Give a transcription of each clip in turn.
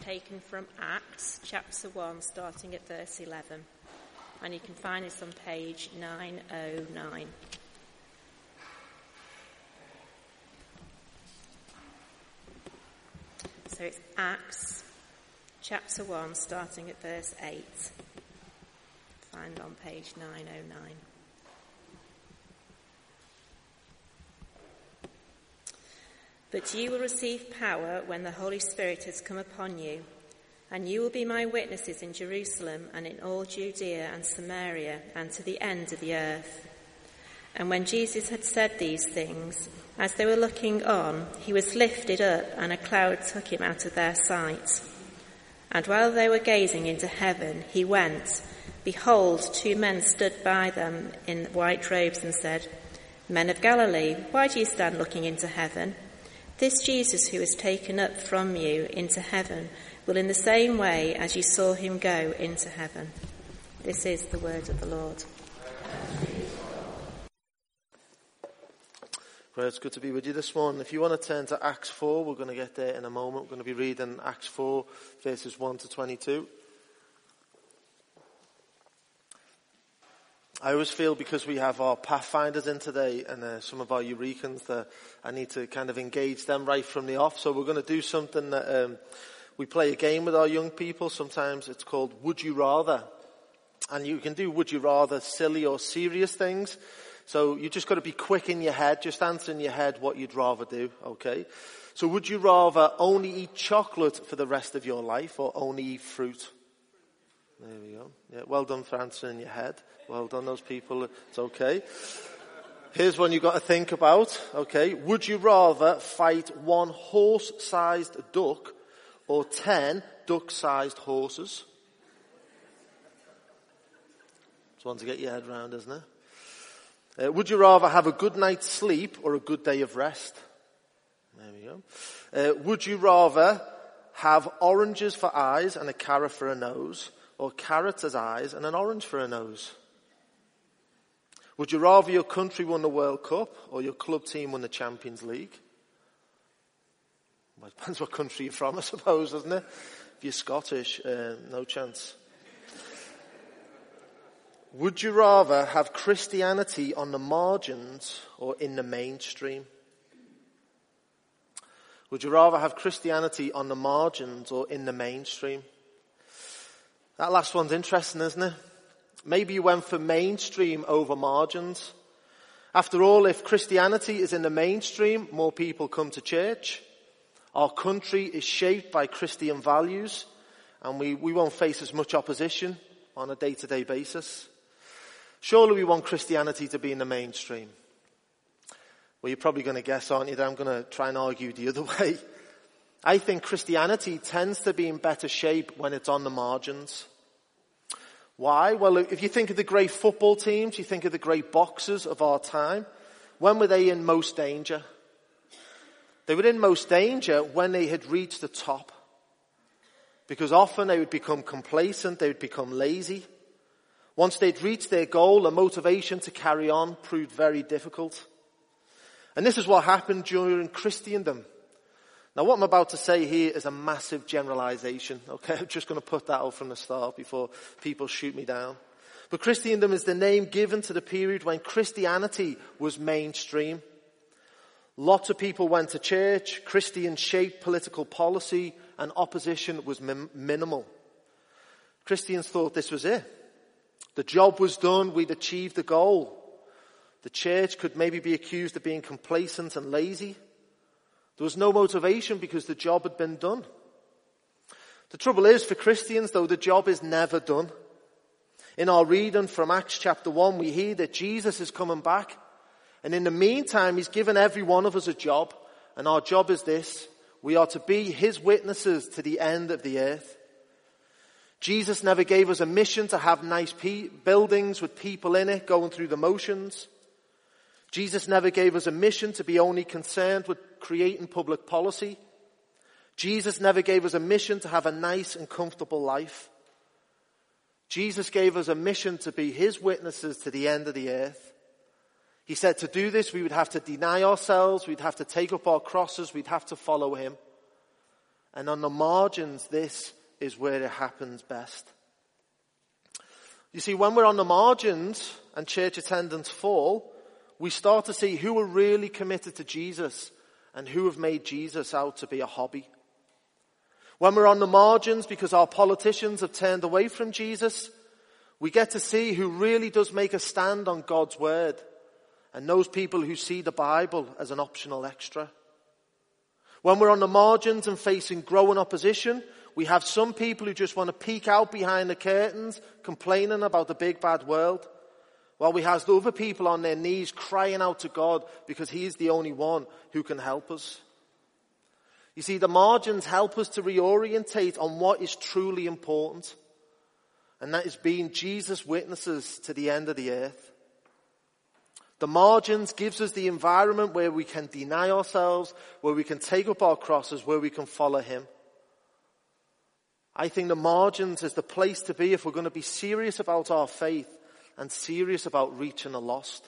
taken from Acts chapter 1, starting at verse 11. And you can find this on page 909. So it's Acts chapter 1, starting at verse 8. Find on page 909. But you will receive power when the Holy Spirit has come upon you, and you will be my witnesses in Jerusalem and in all Judea and Samaria and to the end of the earth. And when Jesus had said these things, as they were looking on, he was lifted up, and a cloud took him out of their sight. And while they were gazing into heaven, he went. Behold, 2 men stood by them in white robes and said, Men of Galilee, why do you stand looking into heaven? This Jesus who is taken up from you into heaven will in the same way as you saw him go into heaven. This is the word of the Lord. Well, it's good to be with you this morning. If you want to turn to Acts 4, we're going to get there in a moment. We're going to be reading Acts 4, verses 1 to 22. I always feel because we have our Pathfinders in today and some of our Eurekans that I need to kind of engage them right from the off. So we're going to do something that we play a game with our young people. Sometimes it's called Would You Rather. And you can do Would You Rather silly or serious things. So you just got to be quick in your head. Just answer in your head what you'd rather do, okay? So would you rather only eat chocolate for the rest of your life or only eat fruit? There we go. Yeah, well done for answering in your head. Well done, those people. It's okay. Here's one you've got to think about. Okay. Would you rather fight 1 horse-sized duck or 10 duck-sized horses? It's one to get your head round, isn't it? Would you rather have a good night's sleep or a good day of rest? There we go. Would you rather have oranges for eyes and a carrot for a nose, or carrots as eyes and an orange for a nose? Would you rather your country won the World Cup or your club team won the Champions League? Well, it depends what country you're from, I suppose, doesn't it? If you're Scottish, no chance. Would you rather have Christianity on the margins or in the mainstream? Would you rather have Christianity on the margins or in the mainstream? That last one's interesting, isn't it? Maybe you went for mainstream over margins. After all, if Christianity is in the mainstream, more people come to church. Our country is shaped by Christian values, and we won't face as much opposition on a day-to-day basis. Surely we want Christianity to be in the mainstream. Well, you're probably going to guess, aren't you, that I'm going to try and argue the other way. I think Christianity tends to be in better shape when it's on the margins. Why? Well, if you think of the great football teams, you think of the great boxers of our time, when were they in most danger? They were in most danger when they had reached the top. Because often they would become complacent, they would become lazy. Once they'd reached their goal, the motivation to carry on proved very difficult. And this is what happened during Christendom. Now what I'm about to say here is a massive generalization, okay? I'm just going to put that out from the start before people shoot me down. But Christendom is the name given to the period when Christianity was mainstream. Lots of people went to church, Christians shaped political policy, and opposition was minimal. Christians thought this was it. The job was done, we'd achieved the goal. The church could maybe be accused of being complacent and lazy. There was no motivation because the job had been done. The trouble is, for Christians, though, the job is never done. In our reading from Acts chapter 1, we hear that Jesus is coming back. And in the meantime, he's given every one of us a job. And our job is this: we are to be his witnesses to the end of the earth. Jesus never gave us a mission to have nice buildings with people in it going through the motions. Jesus never gave us a mission to be only concerned with creating public policy. Jesus never gave us a mission to have a nice and comfortable life. Jesus gave us a mission to be his witnesses to the end of the earth. He said to do this, we would have to deny ourselves, we'd have to take up our crosses, we'd have to follow him. And on the margins, this is where it happens best. You see, when we're on the margins and church attendance fall, we start to see who are really committed to Jesus and who have made Jesus out to be a hobby. When we're on the margins because our politicians have turned away from Jesus, we get to see who really does make a stand on God's word and those people who see the Bible as an optional extra. When we're on the margins and facing growing opposition, we have some people who just want to peek out behind the curtains, complaining about the big bad world, while we have the other people on their knees crying out to God because He's the only one who can help us. You see, the margins help us to reorientate on what is truly important, and that is being Jesus' witnesses to the end of the earth. The margins gives us the environment where we can deny ourselves, where we can take up our crosses, where we can follow Him. I think the margins is the place to be if we're going to be serious about our faith and serious about reaching the lost.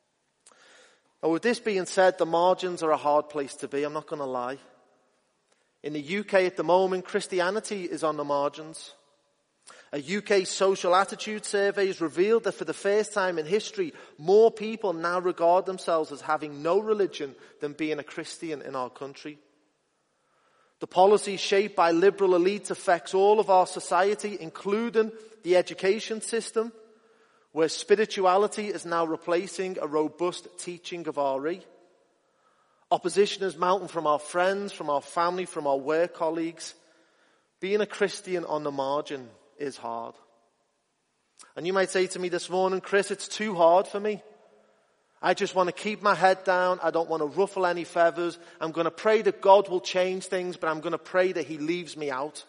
Now, with this being said, the margins are a hard place to be, I'm not going to lie. In the UK at the moment, Christianity is on the margins. A UK social attitude survey has revealed that for the first time in history, more people now regard themselves as having no religion than being a Christian in our country. The policy shaped by liberal elites affects all of our society, including the education system, where spirituality is now replacing a robust teaching of RE. Opposition is mounting from our friends, from our family, from our work colleagues. Being a Christian on the margin is hard. And you might say to me this morning, Chris, it's too hard for me. I just want to keep my head down. I don't want to ruffle any feathers. I'm going to pray that God will change things, but I'm going to pray that He leaves me out.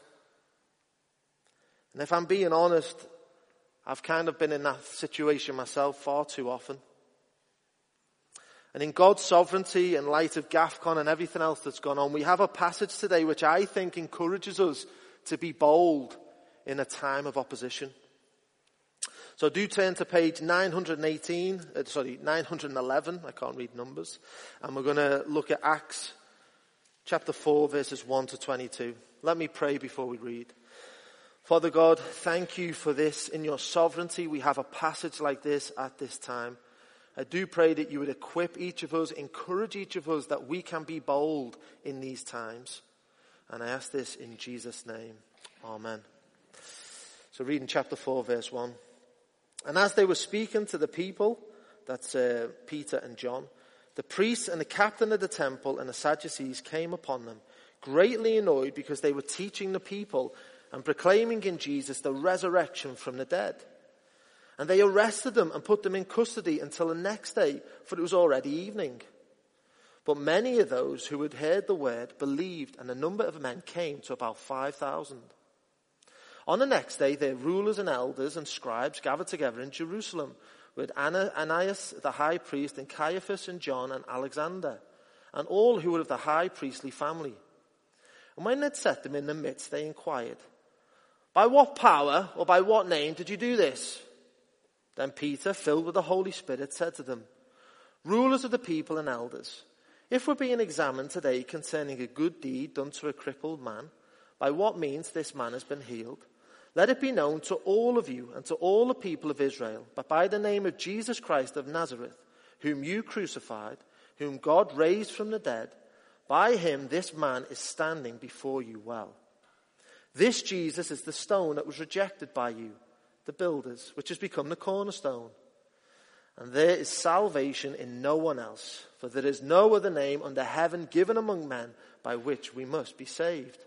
And if I'm being honest, I've kind of been in that situation myself far too often. And in God's sovereignty, in light of GAFCON and everything else that's gone on, we have a passage today which I think encourages us to be bold in a time of opposition. So do turn to page 911, I can't read numbers, and we're going to look at Acts chapter 4 verses 1 to 22. Let me pray before we read. Father God, thank you for this. In your sovereignty, we have a passage like this at this time. I do pray that you would equip each of us, encourage each of us that we can be bold in these times. And I ask this in Jesus' name. Amen. So reading chapter 4 verse 1. And as they were speaking to the people, that's Peter and John, the priests and the captain of the temple and the Sadducees came upon them, greatly annoyed because they were teaching the people and proclaiming in Jesus the resurrection from the dead. And they arrested them and put them in custody until the next day, for it was already evening. But many of those who had heard the word believed, and the number of men came to about 5,000. On the next day, their rulers and elders and scribes gathered together in Jerusalem with Ananias the high priest and Caiaphas and John and Alexander, and all who were of the high priestly family. And when they'd set them in the midst, they inquired, "By what power or by what name did you do this?" Then Peter, filled with the Holy Spirit, said to them, "Rulers of the people and elders, if we're being examined today concerning a good deed done to a crippled man, by what means this man has been healed, let it be known to all of you and to all the people of Israel, that by the name of Jesus Christ of Nazareth, whom you crucified, whom God raised from the dead, by him this man is standing before you well. This Jesus is the stone that was rejected by you, the builders, which has become the cornerstone. And there is salvation in no one else, for there is no other name under heaven given among men by which we must be saved."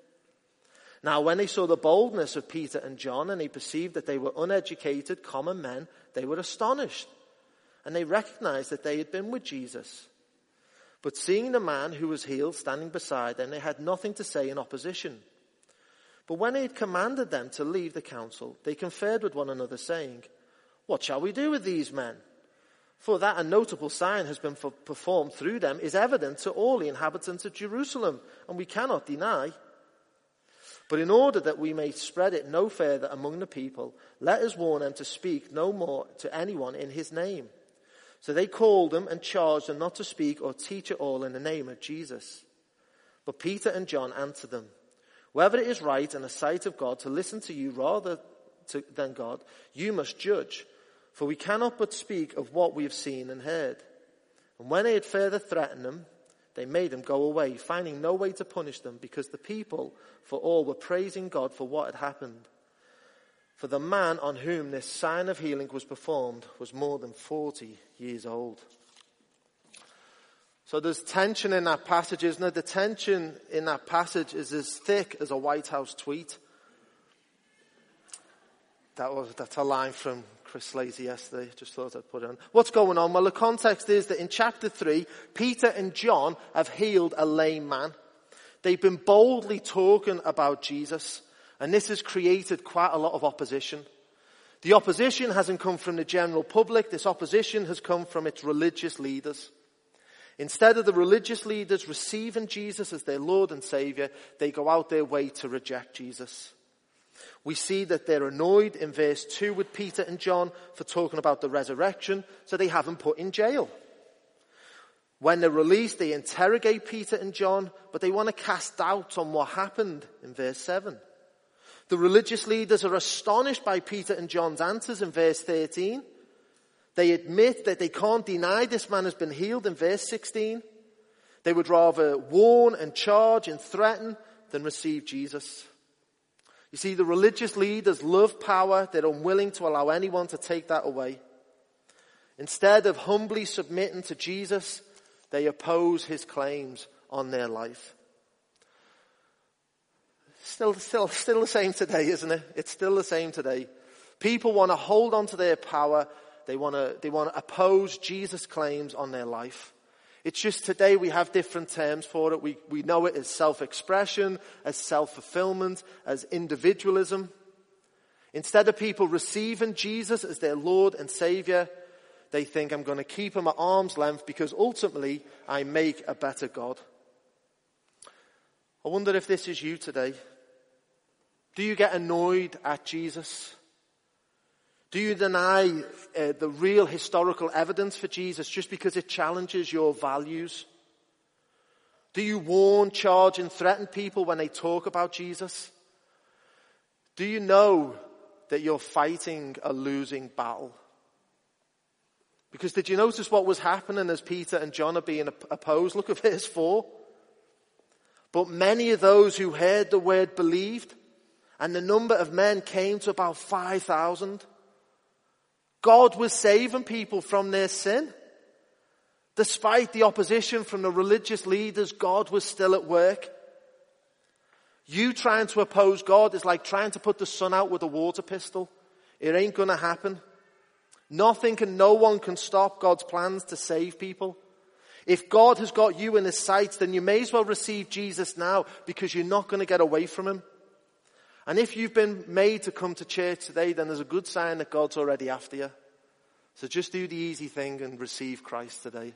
Now when they saw the boldness of Peter and John, and they perceived that they were uneducated, common men, they were astonished, and they recognized that they had been with Jesus. But seeing the man who was healed standing beside them, they had nothing to say in opposition. But when he had commanded them to leave the council, they conferred with one another, saying, "What shall we do with these men? For that a notable sign has been performed through them is evident to all the inhabitants of Jerusalem, and we cannot deny. But in order that we may spread it no further among the people, let us warn them to speak no more to anyone in his name." So they called them and charged them not to speak or teach at all in the name of Jesus. But Peter and John answered them, Whether it is right in the sight of God to listen to you than God, you must judge. For we cannot but speak of what we have seen and heard. And when they had further threatened them, they made them go away, finding no way to punish them, because the people for all were praising God for what had happened. For the man on whom this sign of healing was performed was more than 40 years old. So there's tension in that passage, isn't it? The tension in that passage is as thick as a White House tweet. That's a line from Chris Slazy yesterday. Just thought I'd put it on. What's going on? Well, the context is that in chapter 3, Peter and John have healed a lame man. They've been boldly talking about Jesus, and this has created quite a lot of opposition. The opposition hasn't come from the general public. This opposition has come from its religious leaders. Instead of the religious leaders receiving Jesus as their Lord and Savior, they go out their way to reject Jesus. We see that they're annoyed in verse 2 with Peter and John for talking about the resurrection, so they have them put in jail. When they're released, they interrogate Peter and John, but they want to cast doubt on what happened in verse 7. The religious leaders are astonished by Peter and John's answers in verse 13. They admit that they can't deny this man has been healed in verse 16. They would rather warn and charge and threaten than receive Jesus. You see, the religious leaders love power. They're unwilling to allow anyone to take that away. Instead of humbly submitting to Jesus, they oppose his claims on their life. Still the same today, isn't it? It's still the same today. People want to hold on to their power. They want to oppose Jesus' claims on their life. It's just today we have different terms for it. We know it as self-expression, as self-fulfillment, as individualism. Instead of people receiving Jesus as their Lord and Savior, they think, I'm going to keep him at arm's length because ultimately I make a better God. I wonder if this is you today. Do you get annoyed at Jesus? Do you deny the real historical evidence for Jesus just because it challenges your values? Do you warn, charge, and threaten people when they talk about Jesus? Do you know that you're fighting a losing battle? Because did you notice what was happening as Peter and John are being opposed? Look at verse 4. But many of those who heard the word believed, and the number of men came to about 5,000. God was saving people from their sin. Despite the opposition from the religious leaders, God was still at work. You trying to oppose God is like trying to put the sun out with a water pistol. It ain't going to happen. Nothing and no one can stop God's plans to save people. If God has got you in his sights, then you may as well receive Jesus now because you're not going to get away from him. And if you've been made to come to church today, then there's a good sign that God's already after you. So just do the easy thing and receive Christ today.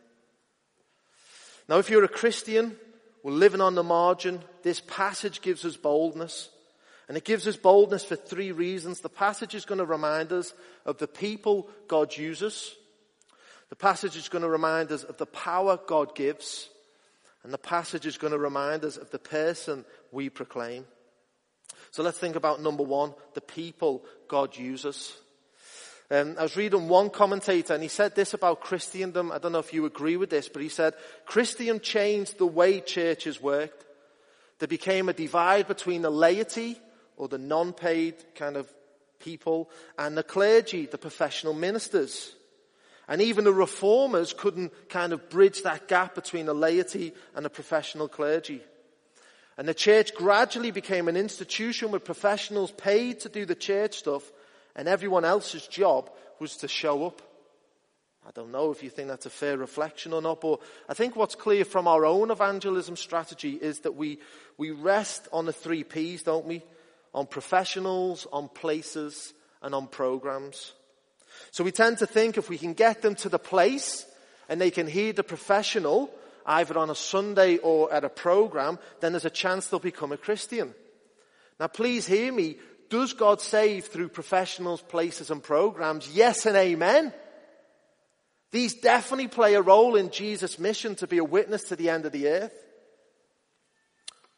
Now, if you're a Christian, we're living on the margin, this passage gives us boldness. And it gives us boldness for 3 reasons. The passage is going to remind us of the people God uses. The passage is going to remind us of the power God gives. And the passage is going to remind us of the person we proclaim. So let's think about number 1, the people God uses. I was reading one commentator and he said this about Christendom. I don't know if you agree with this, but he said, Christendom changed the way churches worked. There became a divide between the laity, or the non-paid kind of people, and the clergy, the professional ministers. And even the reformers couldn't kind of bridge that gap between the laity and the professional clergy. And the church gradually became an institution with professionals paid to do the church stuff, and everyone else's job was to show up. I don't know if you think that's a fair reflection or not, but I think what's clear from our own evangelism strategy is that we rest on the 3 Ps, don't we? On professionals, on places, and on programs. So we tend to think if we can get them to the place and they can hear the professional, either on a Sunday or at a program, then there's a chance they'll become a Christian. Now please hear me. Does God save through professionals, places, and programs? Yes and amen. These definitely play a role in Jesus' mission to be a witness to the end of the earth.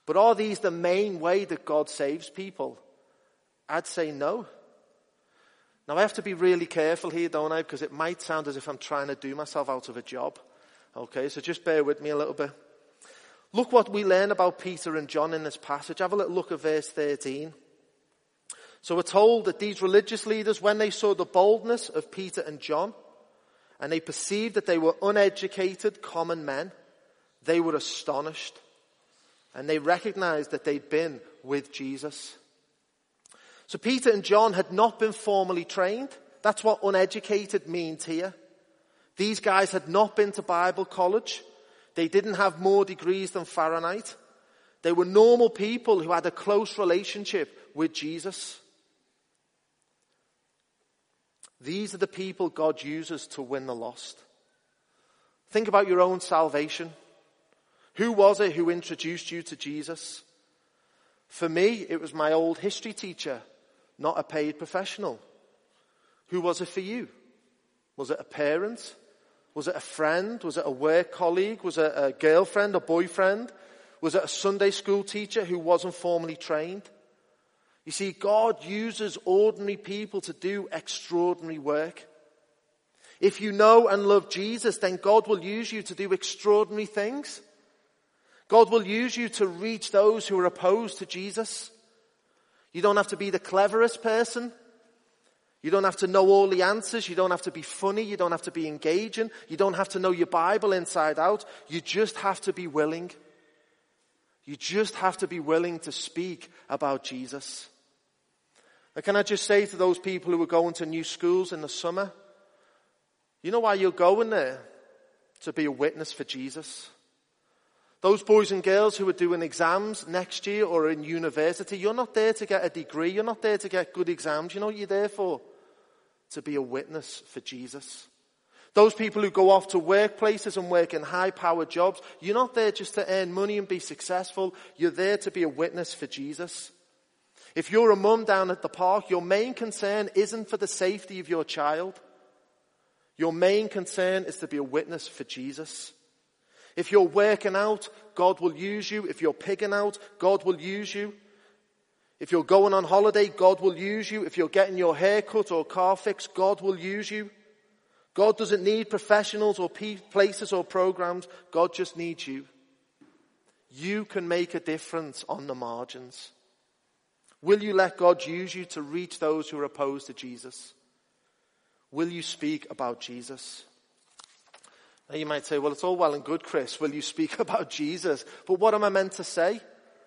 But are these the main way that God saves people? I'd say no. Now I have to be really careful here, don't I? Because it might sound as if I'm trying to do myself out of a job. Okay, so just bear with me a little bit. Look what we learn about Peter and John in this passage. Have a little look at verse 13. So we're told that these religious leaders, when they saw the boldness of Peter and John, and they perceived that they were uneducated, common men, they were astonished. And they recognized that they'd been with Jesus. So Peter and John had not been formally trained. That's what uneducated means here. These guys had not been to Bible college. They didn't have more degrees than Fahrenheit. They were normal people who had a close relationship with Jesus. These are the people God uses to win the lost. Think about your own salvation. Who was it who introduced you to Jesus? For me, it was my old history teacher, not a paid professional. Who was it for you? Was it a parent? Was it a friend? Was it a work colleague? Was it a girlfriend, a boyfriend? Was it a Sunday school teacher who wasn't formally trained? You see, God uses ordinary people to do extraordinary work. If you know and love Jesus, then God will use you to do extraordinary things. God will use you to reach those who are opposed to Jesus. You don't have to be the cleverest person. You don't have to know all the answers. You don't have to be funny. You don't have to be engaging. You don't have to know your Bible inside out. You just have to be willing. You just have to be willing to speak about Jesus. Now, can I just say to those people who are going to new schools in the summer, you know why you're going there? To be a witness for Jesus. Those boys and girls who are doing exams next year or in university, you're not there to get a degree. You're not there to get good exams. You know what you're there for? To be a witness for Jesus. Those people who go off to workplaces and work in high-powered jobs, you're not there just to earn money and be successful. You're there to be a witness for Jesus. If you're a mum down at the park, your main concern isn't for the safety of your child. Your main concern is to be a witness for Jesus. If you're working out, God will use you. If you're pigging out, God will use you. If you're going on holiday, God will use you. If you're getting your hair cut or car fixed, God will use you. God doesn't need professionals or places or programs. God just needs you. You can make a difference on the margins. Will you let God use you to reach those who are opposed to Jesus? Will you speak about Jesus? Now you might say, well, it's all well and good, Chris. Will you speak about Jesus? But what am I meant to say?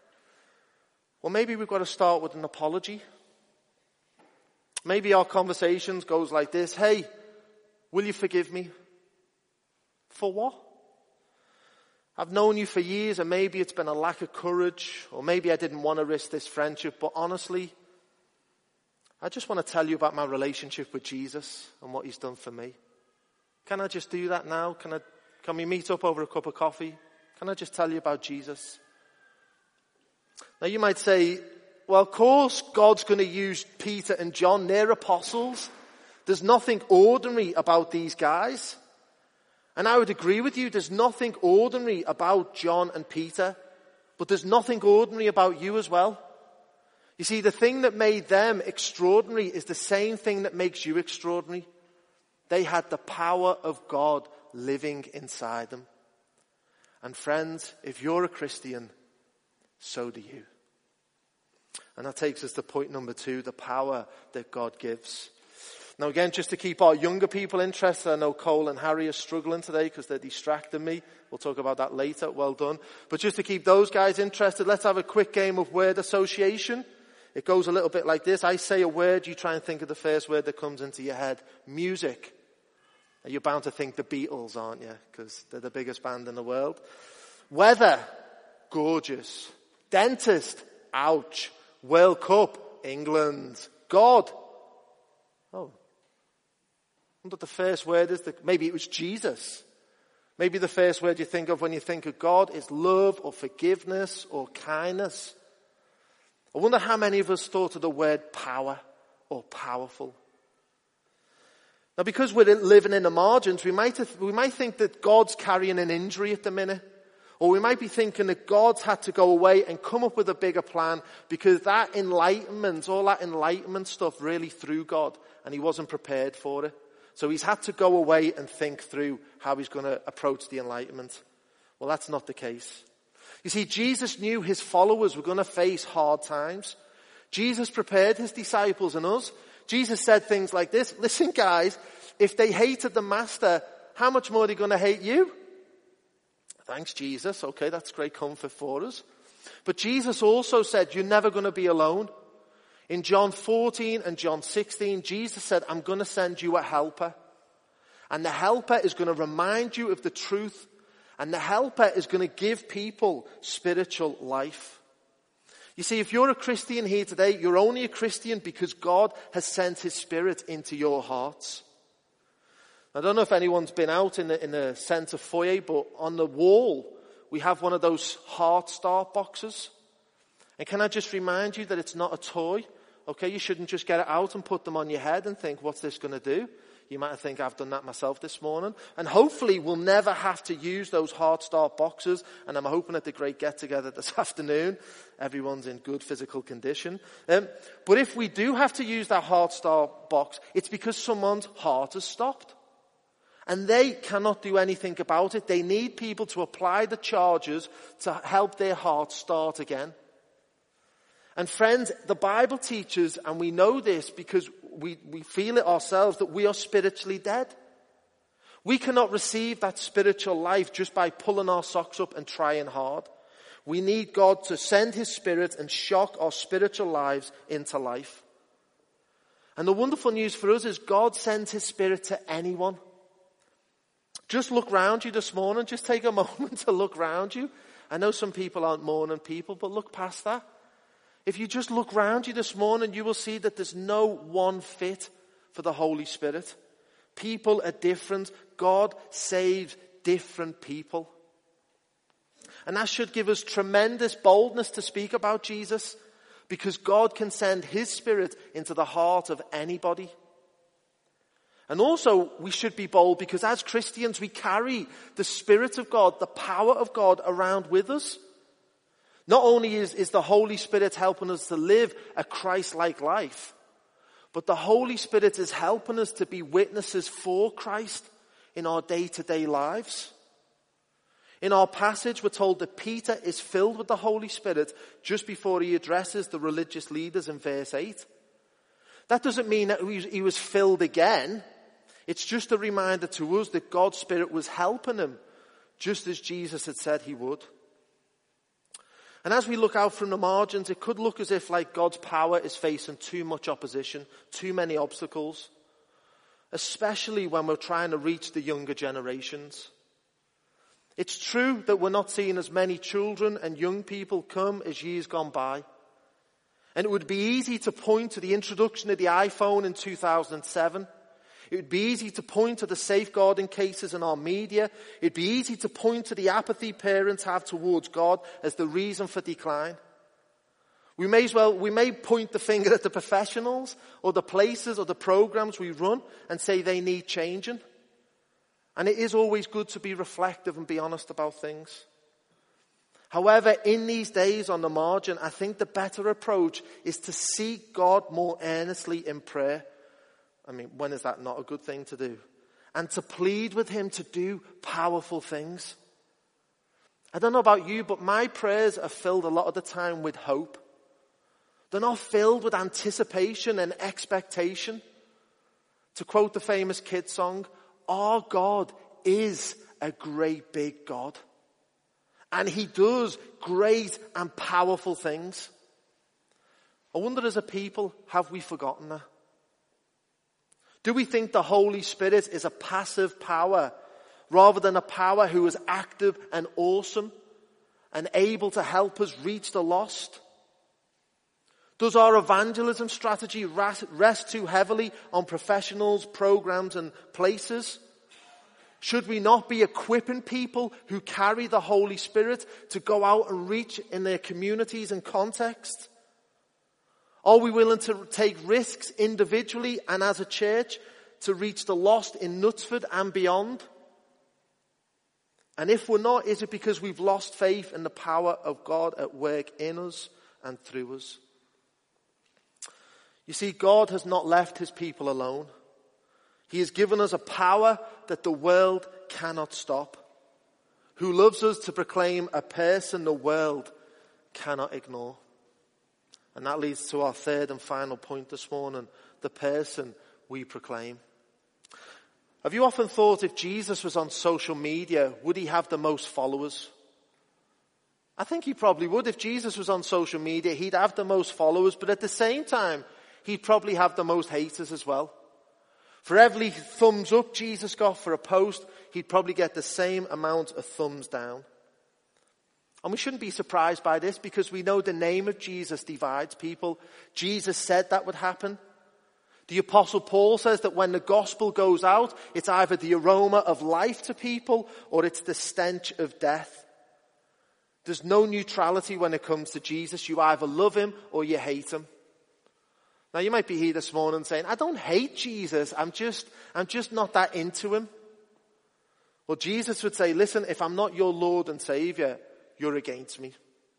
Well, maybe we've got to start with an apology. Maybe our conversations goes like this. Hey, will you forgive me? For what? I've known you for years and maybe it's been a lack of courage or maybe I didn't want to risk this friendship, but honestly, I just want to tell you about my relationship with Jesus and what he's done for me. Can I just do that now? Can we meet up over a cup of coffee? Can I just tell you about Jesus? Now you might say, well, of course God's going to use Peter and John. They're apostles. There's nothing ordinary about these guys. And I would agree with you, there's nothing ordinary about John and Peter, but there's nothing ordinary about you as well. You see, the thing that made them extraordinary is the same thing that makes you extraordinary. They had the power of God living inside them. And friends, if you're a Christian, so do you. And that takes us to point number 2, the power that God gives. Now again, just to keep our younger people interested, I know Cole and Harry are struggling today because they're distracting me. We'll talk about that later. Well done. But just to keep those guys interested, let's have a quick game of word association. It goes a little bit like this. I say a word, you try and think of the first word that comes into your head. Music. Now you're bound to think the Beatles, aren't you? Because they're the biggest band in the world. Weather. Gorgeous. Dentist. Ouch. World Cup. England. God. Oh. I wonder what the first word is. Maybe it was Jesus. Maybe the first word you think of when you think of God is love or forgiveness or kindness. I wonder how many of us thought of the word power or powerful. Now because we're living in the margins, we might think that God's carrying an injury at the minute. Or we might be thinking that God's had to go away and come up with a bigger plan because that enlightenment, all that enlightenment stuff really threw God and he wasn't prepared for it. So he's had to go away and think through how he's going to approach the enlightenment. Well, that's not the case. You see, Jesus knew his followers were going to face hard times. Jesus prepared his disciples and us. Jesus said things like this: listen guys, if they hated the master, how much more are they going to hate you? Thanks, Jesus. Okay, that's great comfort for us. But Jesus also said, you're never going to be alone. In John 14 and John 16, Jesus said, I'm going to send you a helper. And the helper is going to remind you of the truth. And the helper is going to give people spiritual life. You see, if you're a Christian here today, you're only a Christian because God has sent his Spirit into your hearts. I don't know if anyone's been out in the centre foyer, but on the wall we have one of those heart start boxes. And can I just remind you that it's not a toy? Okay, you shouldn't just get it out and put them on your head and think, what's this going to do? You might think I've done that myself this morning. And hopefully we'll never have to use those heart start boxes. And I'm hoping at the great get together this afternoon, everyone's in good physical condition. But if we do have to use that heart start box, it's because someone's heart has stopped. And they cannot do anything about it. They need people to apply the charges to help their heart start again. And friends, the Bible teaches, and we know this because we feel it ourselves, that we are spiritually dead. We cannot receive that spiritual life just by pulling our socks up and trying hard. We need God to send his Spirit and shock our spiritual lives into life. And the wonderful news for us is God sends his Spirit to anyone. Just look round you this morning. Just take a moment to look round you. I know some people aren't morning people, but look past that. If you just look round you this morning, you will see that there's no one fit for the Holy Spirit. People are different. God saves different people. And that should give us tremendous boldness to speak about Jesus, because God can send his Spirit into the heart of anybody. And also, we should be bold because as Christians, we carry the Spirit of God, the power of God around with us. Not only is the Holy Spirit helping us to live a Christ-like life, but the Holy Spirit is helping us to be witnesses for Christ in our day-to-day lives. In our passage, we're told that Peter is filled with the Holy Spirit just before he addresses the religious leaders in verse 8. That doesn't mean that he was filled again. It's just a reminder to us that God's Spirit was helping him, just as Jesus had said he would. And as we look out from the margins, it could look as if like God's power is facing too much opposition, too many obstacles, especially when we're trying to reach the younger generations. It's true that we're not seeing as many children and young people come as years gone by. And it would be easy to point to the introduction of the iPhone in 2007. It would be easy to point to the safeguarding cases in our media. It'd be easy to point to the apathy parents have towards God as the reason for decline. We may point the finger at the professionals or the places or the programs we run and say they need changing. And it is always good to be reflective and be honest about things. However, in these days on the margin, I think the better approach is to seek God more earnestly in prayer. I mean, when is that not a good thing to do? And to plead with him to do powerful things. I don't know about you, but my prayers are filled a lot of the time with hope. They're not filled with anticipation and expectation. To quote the famous kids song, our God is a great big God. And he does great and powerful things. I wonder, as a people, have we forgotten that? Do we think the Holy Spirit is a passive power rather than a power who is active and awesome and able to help us reach the lost? Does our evangelism strategy rest too heavily on professionals, programs and places? Should we not be equipping people who carry the Holy Spirit to go out and reach in their communities and context? Are we willing to take risks individually and as a church to reach the lost in Knutsford and beyond? And if we're not, is it because we've lost faith in the power of God at work in us and through us? You see, God has not left his people alone. He has given us a power that the world cannot stop, who loves us to proclaim a person the world cannot ignore. And that leads to our third and final point this morning, the person we proclaim. Have you often thought if Jesus was on social media, would he have the most followers? I think he probably would. If Jesus was on social media, he'd have the most followers, but at the same time, he'd probably have the most haters as well. For every thumbs up Jesus got for a post, he'd probably get the same amount of thumbs down. And we shouldn't be surprised by this because we know the name of Jesus divides people. Jesus said that would happen. The Apostle Paul says that when the gospel goes out, it's either the aroma of life to people or it's the stench of death. There's no neutrality when it comes to Jesus. You either love him or you hate him. Now you might be here this morning saying, I don't hate Jesus. I'm just not that into him. Well, Jesus would say, listen, if I'm not your Lord and Savior, you're against me.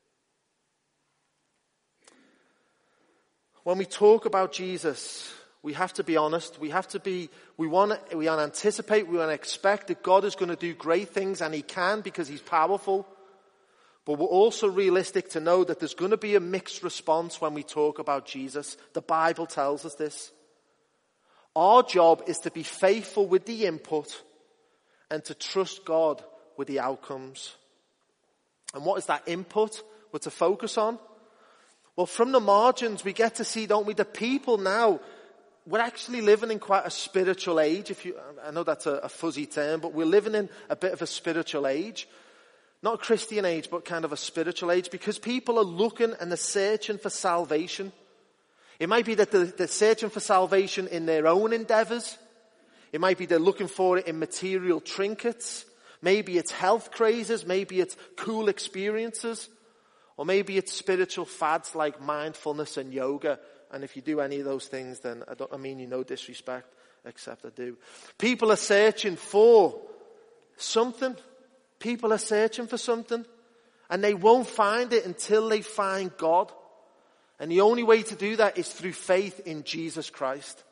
When we talk about Jesus, we have to be honest. We want to anticipate, we want to expect that God is going to do great things, and he can because he's powerful. But we're also realistic to know that there's going to be a mixed response when we talk about Jesus. The Bible tells us this. Our job is to be faithful with the input and to trust God with the outcomes. And what is that input we're to focus on? Well, from the margins, we get to see, don't we, the people now, we're actually living in quite a spiritual age. I know that's a fuzzy term, but we're living in a bit of a spiritual age. Not a Christian age, but kind of a spiritual age, because people are looking and they're searching for salvation. It might be that they're searching for salvation in their own endeavors. It might be they're looking for it in material trinkets. Maybe it's health crazes. Maybe it's cool experiences. Or maybe it's spiritual fads like mindfulness and yoga. And if you do any of those things, then I mean you no disrespect, except I do. People are searching for something. People are searching for something. And they won't find it until they find God. And the only way to do that is through faith in Jesus Christ.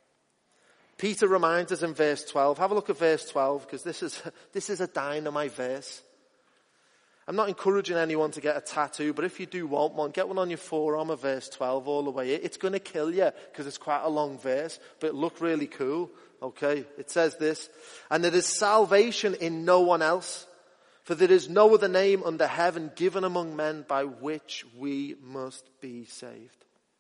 Peter reminds us in verse 12. Have a look at verse 12, because this is a dynamite verse. I'm not encouraging anyone to get a tattoo, but if you do want one, get one on your forearm of verse 12 all the way. It's going to kill you because it's quite a long verse, but it looked really cool. Okay, it says this, and there is salvation in no one else, for there is no other name under heaven given among men by which we must be saved.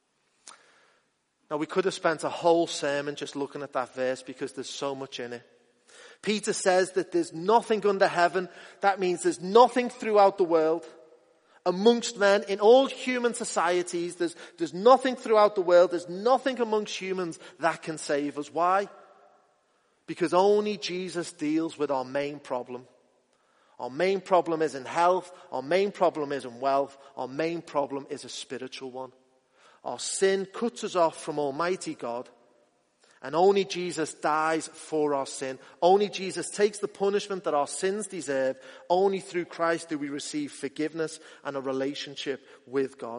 Now, we could have spent a whole sermon just looking at that verse because there's so much in it. Peter says that there's nothing under heaven. That means there's nothing throughout the world, amongst men, in all human societies. There's nothing throughout the world. There's nothing amongst humans that can save us. Why? Because only Jesus deals with our main problem. Our main problem isn't health. Our main problem isn't wealth. Our main problem is a spiritual one. Our sin cuts us off from Almighty God. And only Jesus dies for our sin. Only Jesus takes the punishment that our sins deserve. Only through Christ do we receive forgiveness and a relationship with God.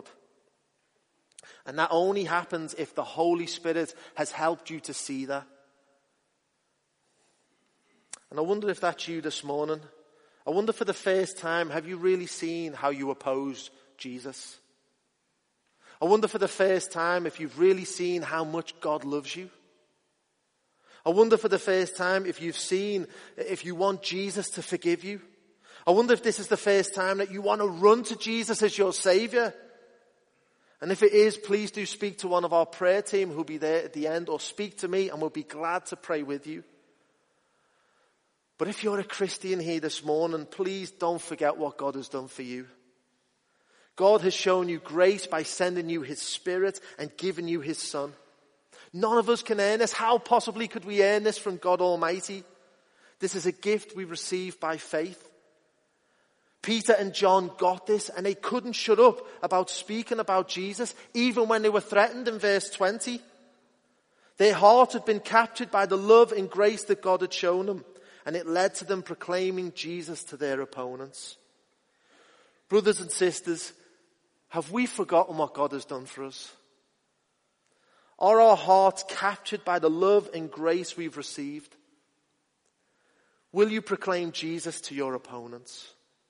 And that only happens if the Holy Spirit has helped you to see that. And I wonder if that's you this morning. I wonder for the first time, have you really seen how you oppose Jesus? I wonder for the first time if you've really seen how much God loves you. I wonder for the first time if you want Jesus to forgive you. I wonder if this is the first time that you want to run to Jesus as your Savior. And if it is, please do speak to one of our prayer team who'll be there at the end, or speak to me and we'll be glad to pray with you. But if you're a Christian here this morning, please don't forget what God has done for you. God has shown you grace by sending you His Spirit and giving you His Son. None of us can earn this. How possibly could we earn this from God Almighty? This is a gift we receive by faith. Peter and John got this, and they couldn't shut up about speaking about Jesus, even when they were threatened in verse 20. Their heart had been captured by the love and grace that God had shown them. and it led to them proclaiming Jesus to their opponents. Brothers and sisters, have we forgotten what God has done for us? Are our hearts captured by the love and grace we've received? Will you proclaim Jesus to your opponents?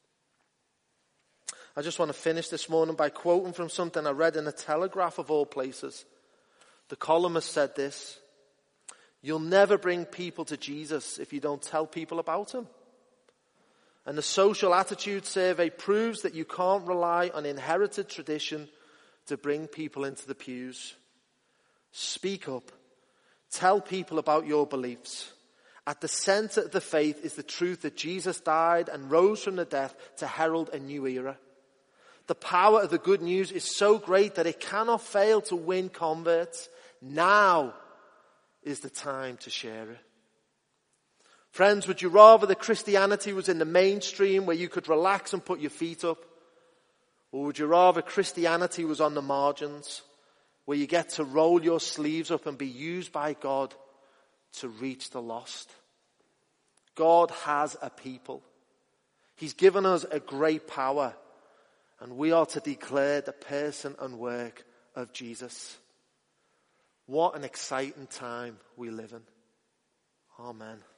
I just want to finish this morning by quoting from something I read in the Telegraph of all places. The columnist said this: "You'll never bring people to Jesus if you don't tell people about him." And the social attitude survey proves that you can't rely on inherited tradition to bring people into the pews. Speak up. Tell people about your beliefs. At the center of the faith is the truth that Jesus died and rose from the dead to herald a new era. The power of the good news is so great that it cannot fail to win converts. Now is the time to share it. Friends, would you rather that Christianity was in the mainstream where you could relax and put your feet up? Or would you rather Christianity was on the margins where you get to roll your sleeves up and be used by God to reach the lost? God has a people. He's given us a great power, and we are to declare the person and work of Jesus. What an exciting time we live in. Amen.